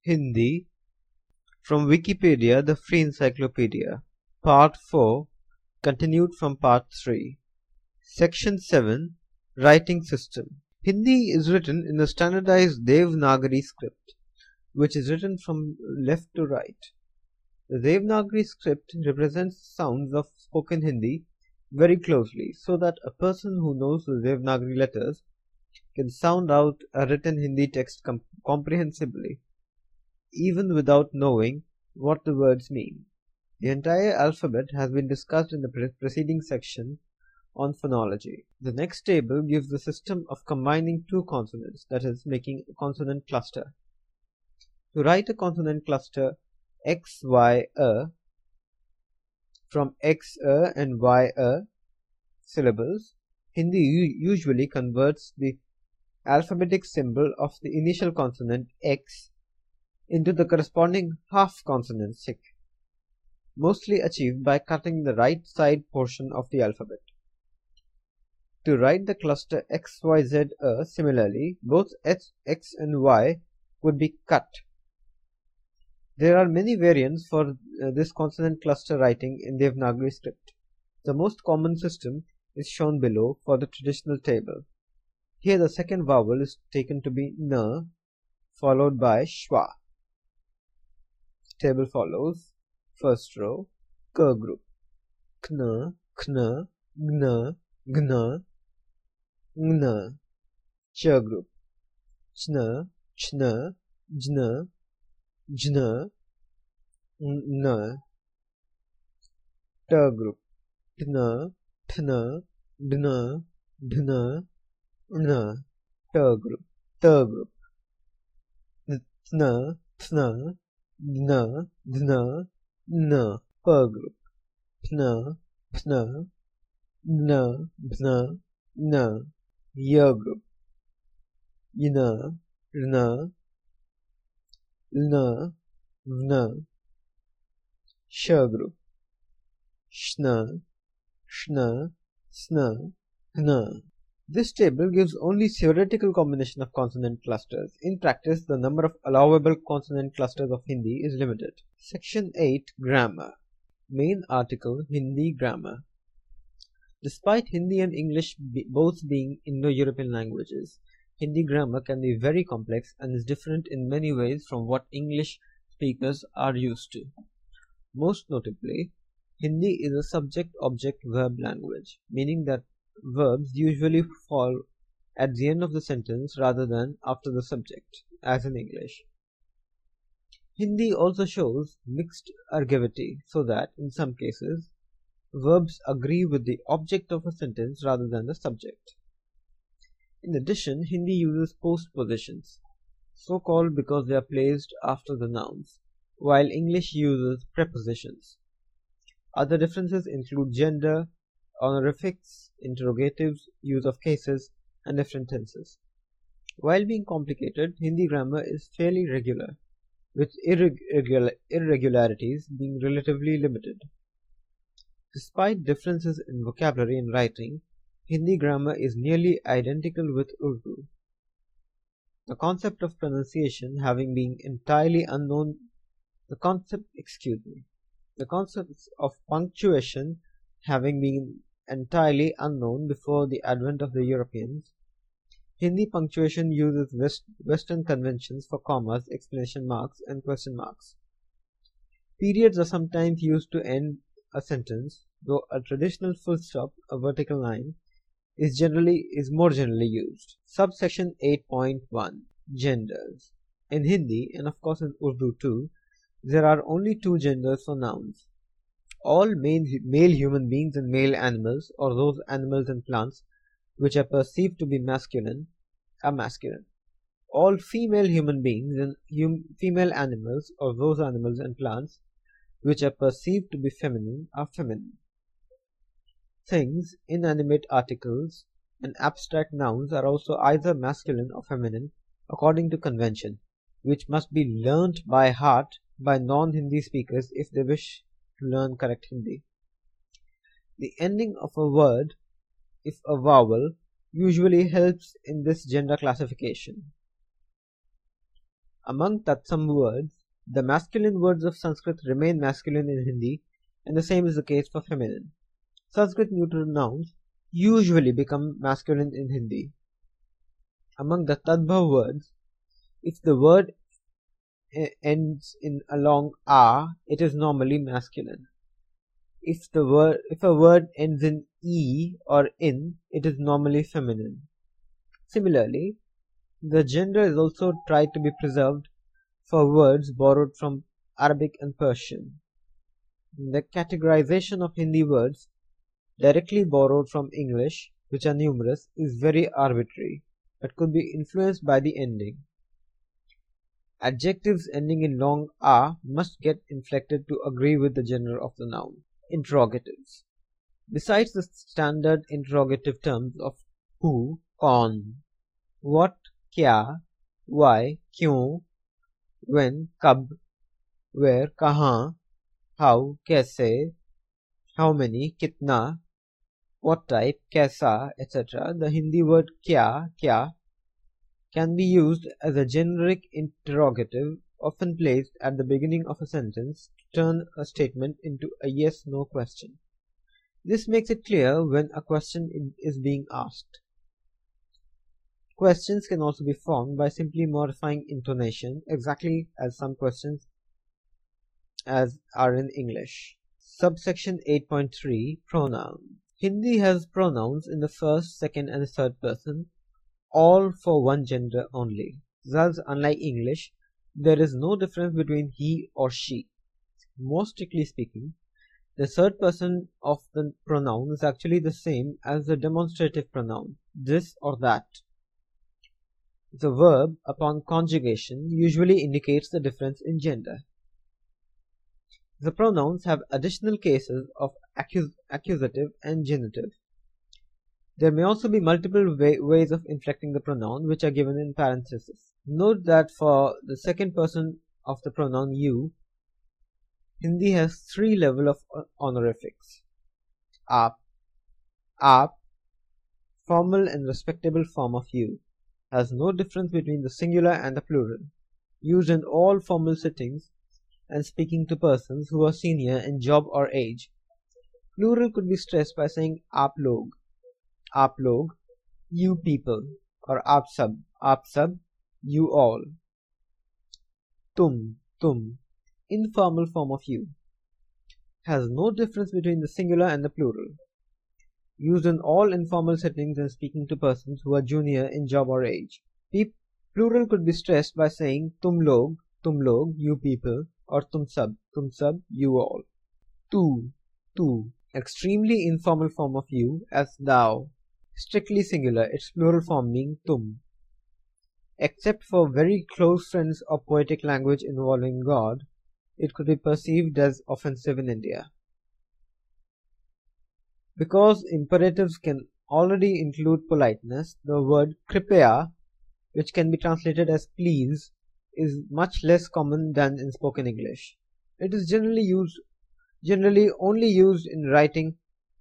Hindi from Wikipedia, the Free Encyclopedia. Part 4, continued from Part 3. Section 7, Writing System. Hindi is written in the standardized Devanagari script, which is written from left to right. The Devanagari script represents sounds of spoken Hindi very closely, so that a person who knows the Devanagari letters can sound out a written Hindi text comprehensibly, even without knowing what the words mean. The entire alphabet has been discussed in the preceding section on phonology. The next table gives the system of combining two consonants, that is, making a consonant cluster. To write a consonant cluster X, Y, from X, and Y, syllables, Hindi usually converts the alphabetic symbol of the initial consonant X into the corresponding half consonant Sik, mostly achieved by cutting the right side portion of the alphabet. To write the cluster XYZ, similarly, both X and Y would be cut. There are many variants for this consonant cluster writing in Devanagari script. The most common system is shown below for the traditional table. Here the second vowel is taken to be N, followed by Shwa. Table follows. First row, K group. Kn, Kn, Gn, Gn, Ngn. Ch group. Chn, Chn, Jn, Jn, N. T group. Tn, Tn, Dn, Dn, N. T group. T group. Tn, Tn, Dn, Dn, N. P group. Pn, Pn, Dn, Dn, N. Y group. Yn, Rn, Ln, Vn. Sh group. Shn, Shn, Sn, Hn. This table gives only theoretical combination of consonant clusters. In practice, the number of allowable consonant clusters of Hindi is limited. Section 8, Grammar. Main article, Hindi Grammar. Despite Hindi and English both being Indo-European languages, Hindi grammar can be very complex and is different in many ways from what English speakers are used to. Most notably, Hindi is a subject-object-verb language, meaning that verbs usually fall at the end of the sentence rather than after the subject, as in English. Hindi also shows mixed ergativity, so that, in some cases, verbs agree with the object of a sentence rather than the subject. In addition, Hindi uses postpositions, so called because they are placed after the nouns, while English uses prepositions. Other differences include gender, honorifics, interrogatives, use of cases, and different tenses. While being complicated, Hindi grammar is fairly regular, with irregularities being relatively limited. Despite differences in vocabulary and writing, Hindi grammar is nearly identical with Urdu. The concept of pronunciation having been entirely unknown, the concept of punctuation having been entirely unknown before the advent of the Europeans, Hindi punctuation uses Western conventions for commas, exclamation marks, and question marks. Periods are sometimes used to end a sentence, though a traditional full stop, a vertical line, is more generally used. Subsection 8.1, Genders. In Hindi, and of course in Urdu too, there are only two genders for nouns. All male human beings and male animals, or those animals and plants which are perceived to be masculine, are masculine. All female human beings and female animals, or those animals and plants which are perceived to be feminine, are feminine. Things, inanimate articles, and abstract nouns are also either masculine or feminine according to convention, which must be learnt by heart by non-Hindi speakers if they wish to learn correct Hindi. The ending of a word, if a vowel, usually helps in this gender classification. Among Tatsam words, the masculine words of Sanskrit remain masculine in Hindi, and the same is the case for feminine. Sanskrit neuter nouns usually become masculine in Hindi. Among the Tadbhav words, if the word ends in a long A, it is normally masculine. If a word ends in E or in, it is normally feminine. Similarly, the gender is also tried to be preserved for words borrowed from Arabic and Persian. The categorization of Hindi words directly borrowed from English, which are numerous, is very arbitrary, but could be influenced by the ending. Adjectives ending in long A must get inflected to agree with the gender of the noun. Interrogatives. Besides the standard interrogative terms of who, kaun, what, kya, why, kyun, when, kab, where, kahan, how, kaise, how many, kitna, what type, kaisa, etc., the Hindi word kya, kya, can be used as a generic interrogative often placed at the beginning of a sentence to turn a statement into a yes-no question. This makes it clear when a question is being asked. Questions can also be formed by simply modifying intonation, exactly as some questions as are in English. Subsection 8.3 Pronoun. Hindi has pronouns in the first, second and third person, all for one gender only. Thus, unlike English, there is no difference between he or she. More strictly speaking, the third person of the pronoun is actually the same as the demonstrative pronoun, this or that. The verb, upon conjugation, usually indicates the difference in gender. The pronouns have additional cases of accusative and genitive. There may also be multiple ways of inflecting the pronoun, which are given in parentheses. Note that for the second person of the pronoun you, Hindi has three levels of honorifics. Aap, formal and respectable form of you, has no difference between the singular and the plural. Used in all formal settings and speaking to persons who are senior in job or age. Plural could be stressed by saying aap log, you people, or aap sab, you all. Tum, informal form of you, has no difference between the singular and the plural. Used in all informal settings and speaking to persons who are junior in job or age. Plural could be stressed by saying tum log, you people, or tum sab, you all. Tu, extremely informal form of you as thou, strictly singular, its plural form being tum. Except for very close friends or poetic language involving God, it could be perceived as offensive in India. Because imperatives can already include politeness, the word kripaya, which can be translated as please, is much less common than in spoken English. It is generally only used in writing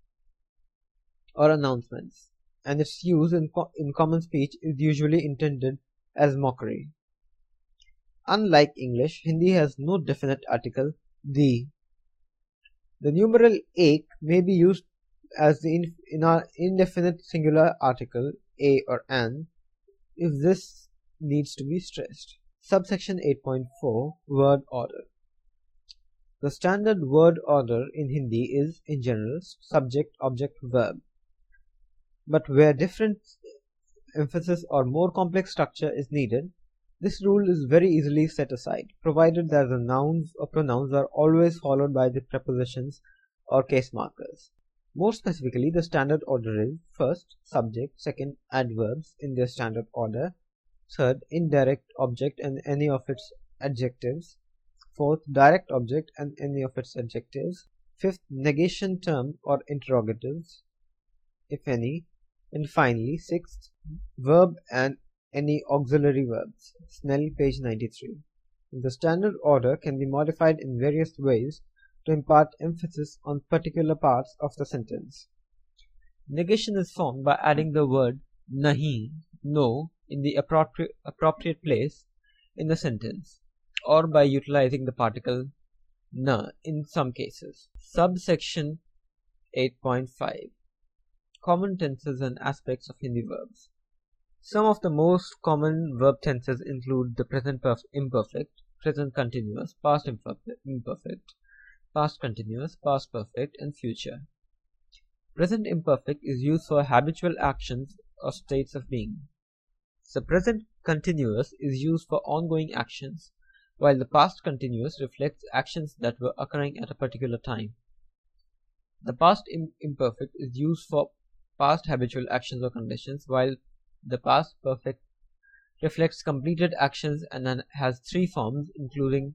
or announcements, and its use in common speech is usually intended as mockery. Unlike English, Hindi has no definite article, the. The numeral ek may be used as the indefinite singular article, a or an, if this needs to be stressed. Subsection 8.4 Word Order. The standard word order in Hindi is, in general, subject, object, verb. But where different emphasis or more complex structure is needed, this rule is very easily set aside, provided that the nouns or pronouns are always followed by the prepositions or case markers. More specifically, the standard order is first, subject, second, adverbs in their standard order, third, indirect object and any of its adjectives, fourth, direct object and any of its adjectives, fifth, negation term or interrogatives, if any, and finally, sixth, verb and any auxiliary verbs. Snell, page 93. The standard order can be modified in various ways to impart emphasis on particular parts of the sentence. Negation is formed by adding the word nahi, no, in the appropriate place in a sentence, or by utilizing the particle na in some cases. Subsection 8.5 Common tenses and aspects of Hindi verbs. Some of the most common verb tenses include the present imperfect, present continuous, past imperfect, past continuous, past perfect, and future. Present imperfect is used for habitual actions or states of being. The present continuous is used for ongoing actions, while the past continuous reflects actions that were occurring at a particular time. The past imperfect is used for past habitual actions or conditions, while the past perfect reflects completed actions and has three forms, including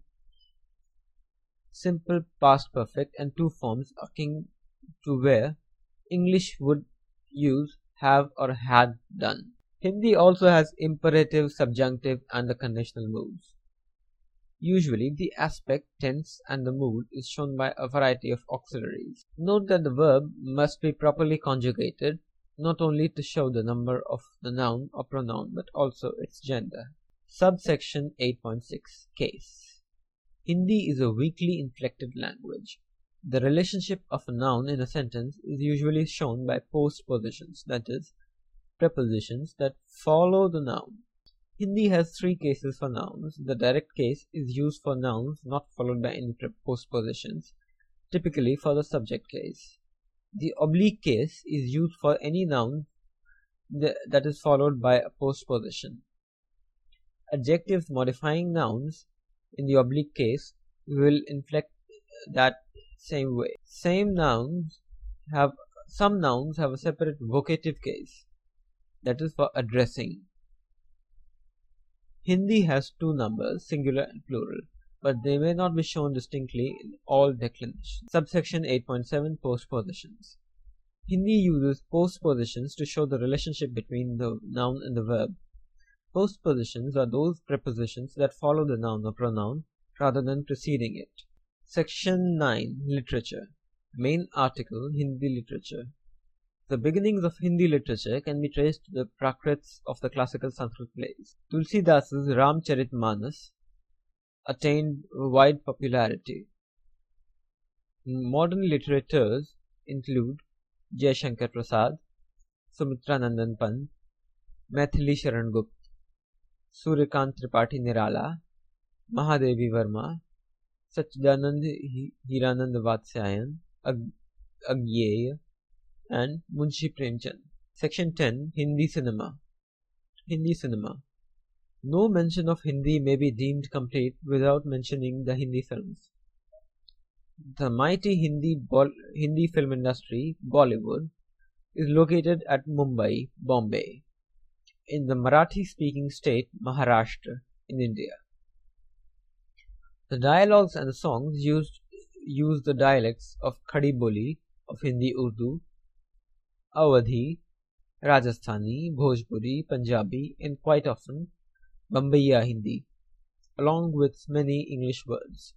simple past perfect and two forms akin to where English would use have or had done. Hindi also has imperative, subjunctive, and the conditional moods. Usually, the aspect, tense, and the mood is shown by a variety of auxiliaries. Note that the verb must be properly conjugated, not only to show the number of the noun or pronoun, but also its gender. Subsection 8.6 Case. Hindi is a weakly inflected language. The relationship of a noun in a sentence is usually shown by postpositions, that is, prepositions that follow the noun. Hindi has three cases for nouns. The direct case is used for nouns not followed by any postpositions, typically for the subject case. The oblique case is used for any noun that is followed by a postposition. Adjectives modifying nouns in the oblique case will inflect that same way. Some nouns have a separate vocative case, that is for addressing. Hindi has two numbers, singular and plural, but they may not be shown distinctly in all declinations. Subsection 8.7 Postpositions. Hindi uses postpositions to show the relationship between the noun and the verb. Postpositions are those prepositions that follow the noun or pronoun rather than preceding it. Section 9 Literature. Main article Hindi literature. The beginnings of Hindi literature can be traced to the Prakrits of the classical Sanskrit plays. Tulsidasa's Ramcharitmanas attained wide popularity. Modern literateurs include Jaishankar Prasad, Sumitra Nandan Pant, Maithili Sharan Gupta, Suryakant Tripathi Nirala, Mahadevi Verma, Sachidanand Hiranand Vatsyayan, Agyeya, and Munshi Premchand. Section 10 Hindi Cinema. Hindi Cinema. No mention of Hindi may be deemed complete without mentioning the Hindi films. The mighty Hindi film industry, Bollywood, is located at Mumbai, Bombay, in the Marathi-speaking state Maharashtra in India. The dialogues and the songs use the dialects of Khadi Boli of Hindi Urdu, Awadhi, Rajasthani, Bhojpuri, Punjabi, and quite often Bombaya Hindi, along with many English words.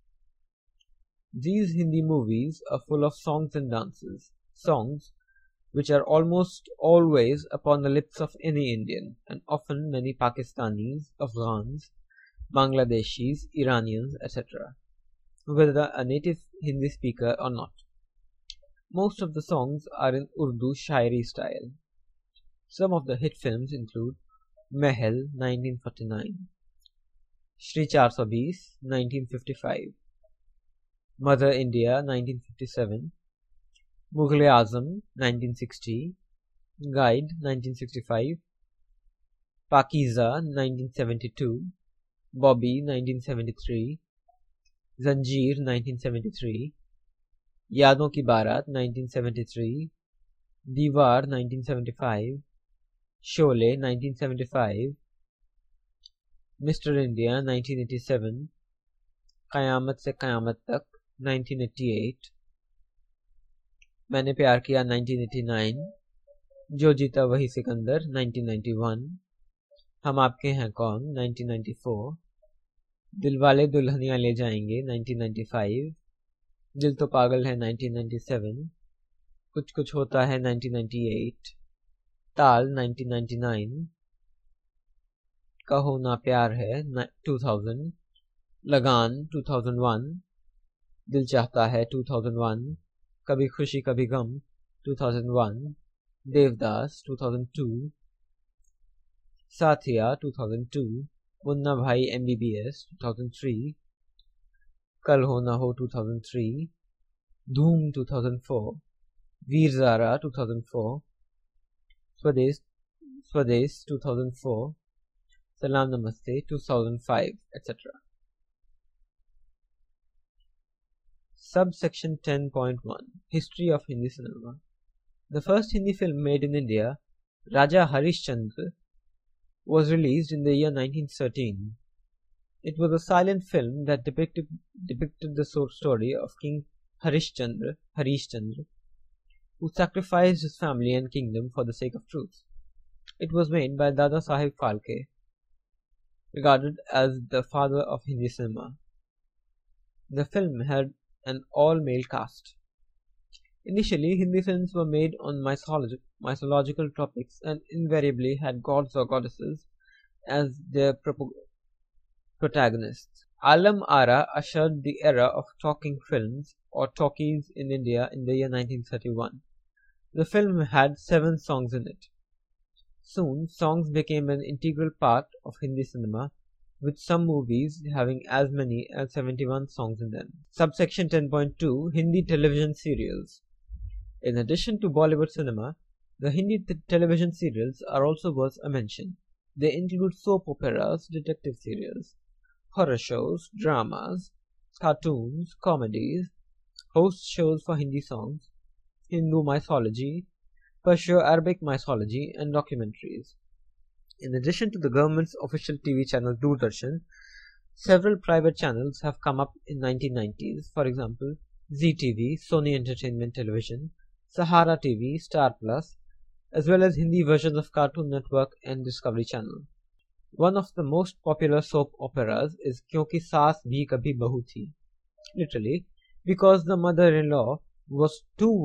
These Hindi movies are full of songs and dances, songs which are almost always upon the lips of any Indian, and often many Pakistanis, Afghans, Bangladeshis, Iranians, etc., whether a native Hindi speaker or not. Most of the songs are in Urdu Shairi style. Some of the hit films include Mahal 1949, Shri 420 1955, Mother India 1957, Mughal-e-Azam 1960, Guide 1965, Pakiza 1972, Bobby 1973, Zanjeer 1973, Yadon Ki Barat 1973, Diwar 1975, Sholay 1975, Mr. India 1987, Qayamat Se Qayamat Tak 1988, Maine Pyar Kiya 1989, Jo Jeeta Wahi Sikandar 1991, Hum Aapke Hain Kaun 1994, Dilwale Dulhaniya Le Jayenge 1995, Dil To Pagal Hai 1997, Kuch Kuch Hota Hai 1998, Taal 1999, कहो ना प्यार है 2000, लगान 2001, दिल चाहता है 2001, कभी खुशी कभी गम 2001, देवदास 2002, साथिया 2002, मुन्ना भाई MBBS 2003, कल हो ना हो 2003, धूम 2004, वीर ज़ारा 2004, स्वदेश 2004, Salam Namaste 2005, etc. Subsection 10.1 History of Hindi Cinema. The first Hindi film made in India, Raja Harishchandra, was released in the year 1913. It was a silent film that depicted the story of King Harishchandra, who sacrificed his family and kingdom for the sake of truth. It was made by Dada Saheb Phalke, regarded as the father of Hindi cinema. The film had an all-male cast. Initially, Hindi films were made on mythological topics and invariably had gods or goddesses as their protagonists. Alam Ara ushered the era of talking films or talkies in India in the year 1931. The film had 7 songs in it. Soon, songs became an integral part of Hindi cinema, with some movies having as many as 71 songs in them. Subsection 10.2 Hindi television serials. In addition to Bollywood cinema, the Hindi television serials are also worth a mention. They include soap operas, detective serials, horror shows, dramas, cartoons, comedies, host shows for Hindi songs, Hindu mythology, Perso-Arabic mythology, and documentaries. In addition to the government's official TV channel Doordarshan, several private channels have come up in 1990s. For example, Zee TV, Sony Entertainment Television, Sahara TV, Star Plus, as well as Hindi versions of Cartoon Network and Discovery Channel. One of the most popular soap operas is Kyonki Saas Bhi Kabhi Bahu Thi. Literally, because the mother-in-law was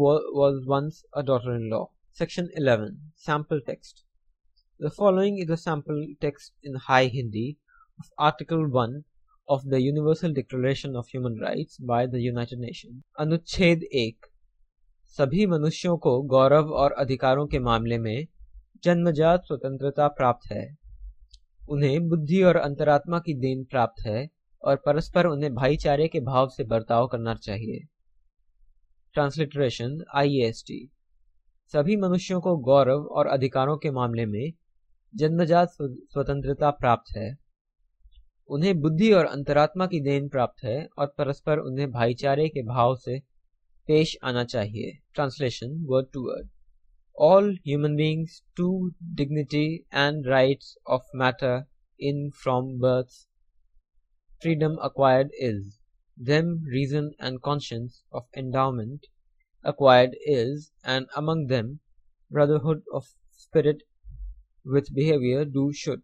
once a daughter-in-law. Section 11. Sample text. The following is a sample text in High Hindi of Article 1 of the Universal Declaration of Human Rights by the United Nations. अनुच्छेद 1. सभी मनुष्यों को गौरव और अधिकारों के मामले में जन्मजात स्वतंत्रता प्राप्त है. उन्हें बुद्धि और अंतरात्मा की देन प्राप्त है और परस्पर उन्हें भाईचारे के भाव से बर्ताव करना चाहिए. Transliteration IAST. सभी मनुष्यों को गौरव और अधिकारों के मामले में जन्मजात स्वतंत्रता प्राप्त है. उन्हें बुद्धि और अंतरात्मा की देन प्राप्त है और परस्पर उन्हें भाईचारे के भाव से पेश आना चाहिए. Translation word to word. All human beings to dignity and rights of matter in from birth. Freedom acquired is. Them reason and conscience of endowment acquired is, and among them brotherhood of spirit with behavior do should.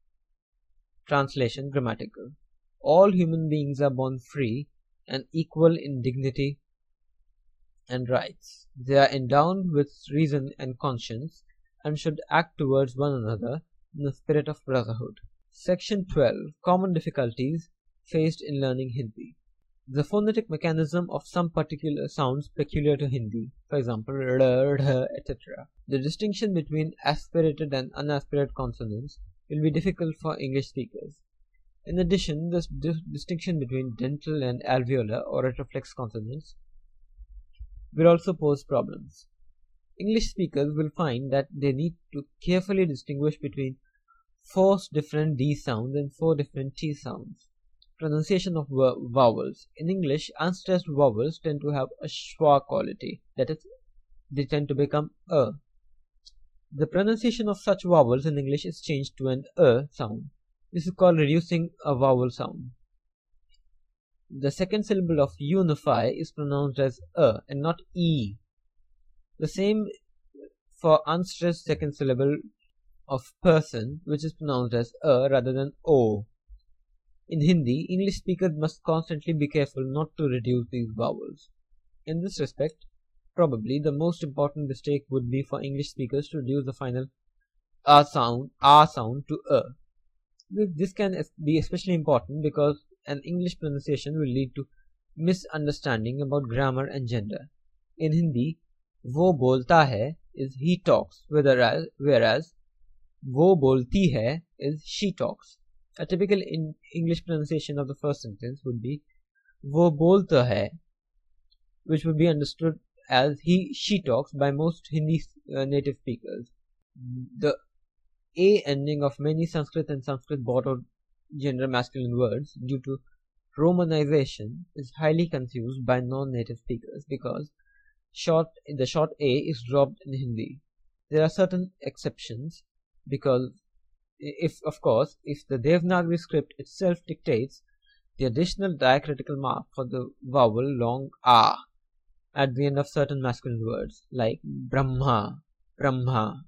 Translation grammatical. All human beings are born free and equal in dignity and rights. They are endowed with reason and conscience and should act towards one another in the spirit of brotherhood. Section 12. Common difficulties faced in learning Hindi. The phonetic mechanism of some particular sounds peculiar to Hindi, for example, r, dh, etc. The distinction between aspirated and unaspirated consonants will be difficult for English speakers. In addition, the distinction between dental and alveolar or retroflex consonants will also pose problems. English speakers will find that they need to carefully distinguish between 4 different D sounds and 4 different T sounds. Pronunciation of vowels. In English, unstressed vowels tend to have a schwa quality, that is, they tend to become a. The pronunciation of such vowels in English is changed to an sound. This is called reducing a vowel sound. The second syllable of unify is pronounced as and not e. The same for unstressed second syllable of person, which is pronounced as rather than o. In Hindi, English speakers must constantly be careful not to reduce these vowels. In this respect, probably the most important mistake would be for English speakers to reduce the final a sound to a. This can be especially important because an English pronunciation will lead to misunderstanding about grammar and gender. In Hindi, वो बोलता है is he talks, whereas वो बोलती है is she talks. A typical English pronunciation of the first sentence would be वो बोलता है, which would be understood as she talks by most Hindi native speakers. The A ending of many Sanskrit and Sanskrit borrowed gender masculine words due to romanization is highly confused by non-native speakers because the short A is dropped in Hindi. There are certain exceptions because if the Devanagari script itself dictates the additional diacritical mark for the vowel long A at the end of certain masculine words like Brahma, Brahma.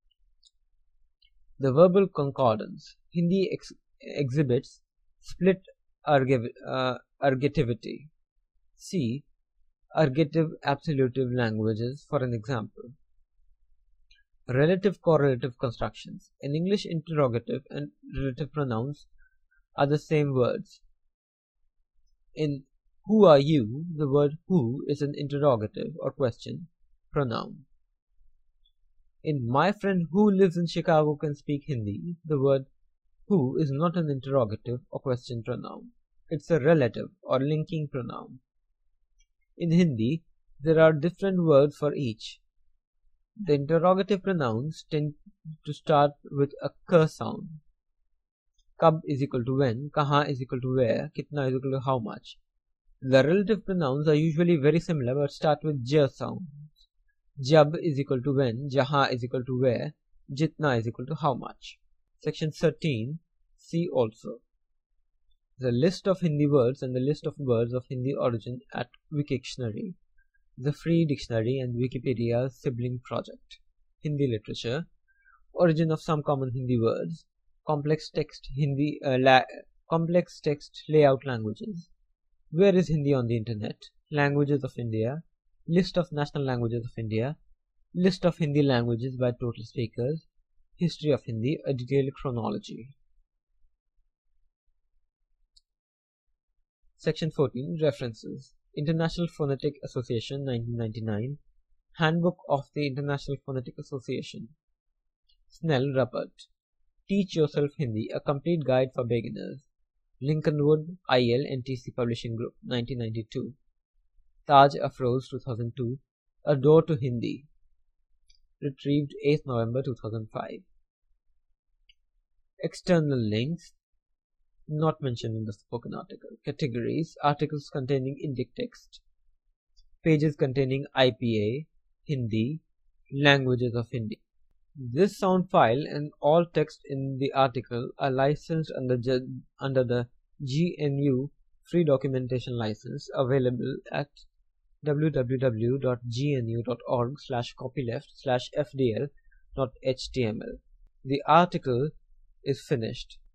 The verbal concordance. Hindi exhibits split ergativity. See ergative absolutive languages for an example. Relative correlative constructions. In English, interrogative and relative pronouns are the same words. In who are you, the word who is an interrogative or question pronoun. In my friend who lives in Chicago can speak Hindi, the word who is not an interrogative or question pronoun. It's a relative or linking pronoun. In Hindi, there are different words for each. The interrogative pronouns tend to start with a k sound. Kab is equal to when, kahan is equal to where, kitna is equal to how much. The relative pronouns are usually very similar but start with j sound. Jab is equal to when, jahan is equal to where, jitna is equal to how much. Section 13. See also. The list of Hindi words and the list of words of Hindi origin at Wikictionary, the free dictionary and Wikipedia's sibling project. Hindi literature, origin of some common Hindi words, complex text layout languages. Where is Hindi on the internet? Languages of India. List of national languages of India. List of Hindi languages by total speakers. History of Hindi, a detailed chronology. Section 14. References. International Phonetic Association 1999. Handbook of the International Phonetic Association. Snell, Rupert. Teach Yourself Hindi, a complete guide for beginners. Lincolnwood, IL, NTC Publishing Group, 1992. Taj Afroz, 2002. A Door to Hindi. Retrieved 8th November 2005. External links not mentioned in the spoken article. Categories: articles containing Indic text, pages containing IPA, Hindi, languages of Hindi. This sound file and all text in the article are licensed under the GNU Free Documentation License, available at www.gnu.org/copyleft/fdl.html. The article is finished.